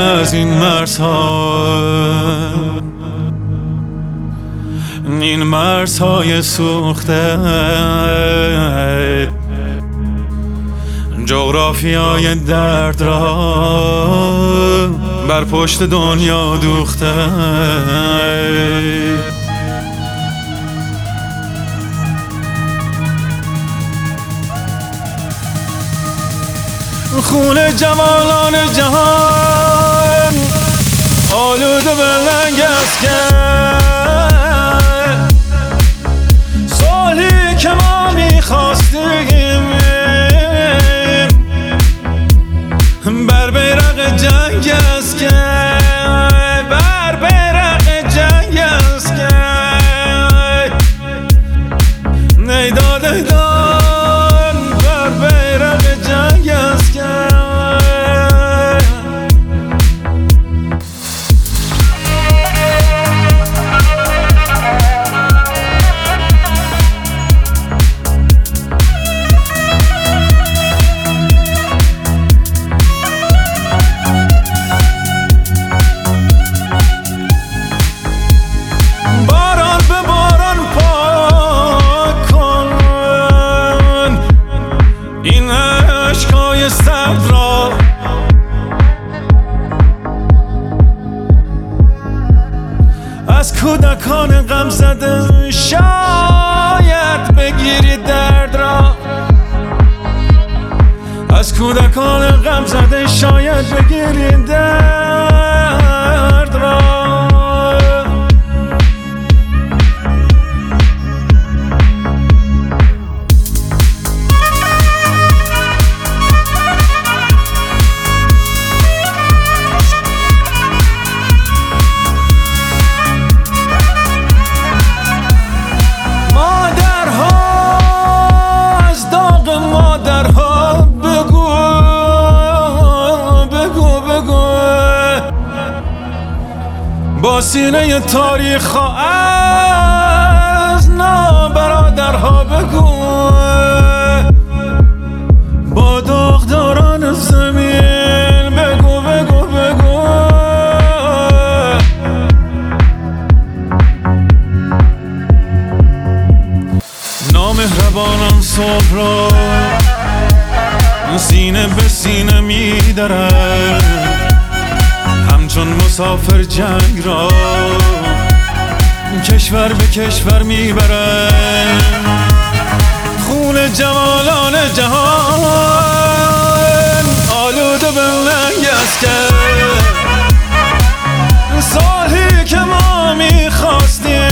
از این مرزها، این مرزهای سوخته، جغرافیای درد را بر پشت دنیا دوخته. خون جوانان جهان آلوده به لنگ است که صلحی که ما می‌خواستیم بر بیرق جنگ است که بر بیرق جنگ است که نیداد ایدان بر بیرق جنگ است که از کودکان غم زده شاید بگیری درد را، از کودکان غم زده شاید بگیری درد را. با سینه تاریخ از نابرادرها بگو، با داغداران زمین بگو بگو بگو. نامهربانان صبح را سینه به سینه می‌درند، همچون مسافر جنگ را کشور به کشور میبرند. خون جوانان جهان آلوده به لنگ است که صلحی که ما میخواستیم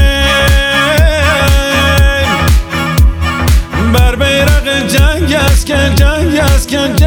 بر بیرق جنگ است که جنگ است که